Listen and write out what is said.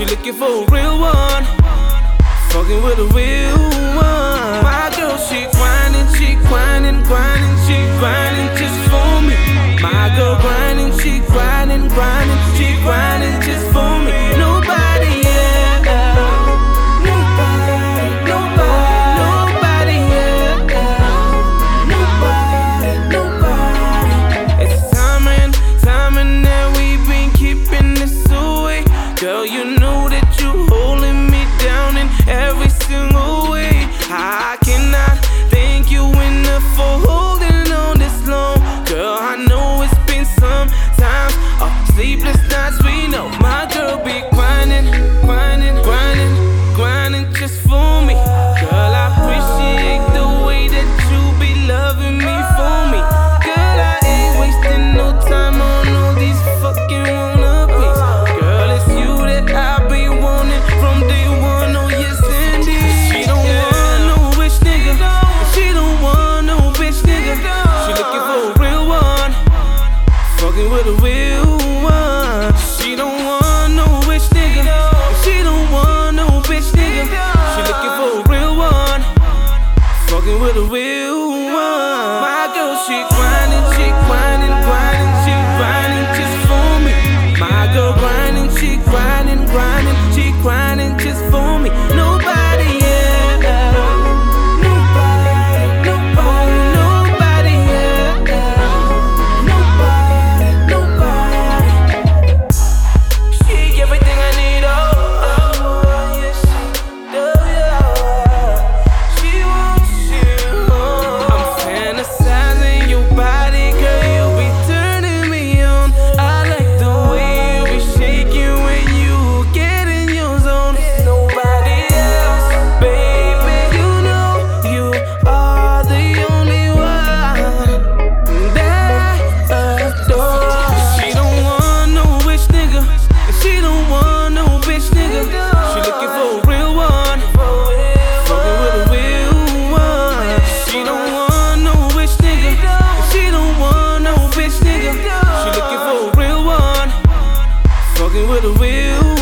She looking for a real one, fucking with a real one. My girl, she grinding, she grinding, grinding, she grinding just for me. My girl grinding, she grinding, grinding, she grinding just for me. Nobody else, nobody, nobody, nobody else, nobody. It's timing that we've been keeping this away. Girl, you know that you holding me down in every single way. I cannot thank you enough for holding on this long. Girl, I know it's been some times of sleepless nights. We know my girl be grinding, grinding, grinding, grinding just for me. Girl, I appreciate the way that you be loving me for me. Girl, I ain't wasting no time on all these fucking wannabes. Girl, it's you that I be wanting from day one. Oh yes indeed. She don't want no bitch nigga. She don't want no bitch nigga. She looking for a real one, fucking with a real one. She don't want no bitch nigga. She don't want no bitch nigga. She looking for a real one, fucking with a real one. My girl, she grinding, she grinding, grinding, she grinding just for me. My girl grinding, she grinding, grinding, she grinding just for me. Nobody else, nobody, nobody, nobody else, nobody, nobody. She everything I need, oh yes she does, yeah. She wants you. I'm fantasizing your body, girl, you be turning me on. I like the way you be shaking when you get in your zone. Nobody else, baby, you know you are the only one that I adore. She don't want no bitch nigga, and she don't want no bitch nigga. She looking for a real one, fucking with a real one. She don't want no bitch nigga, and she don't want no bitch nigga. She looking for a real one, fucking with a real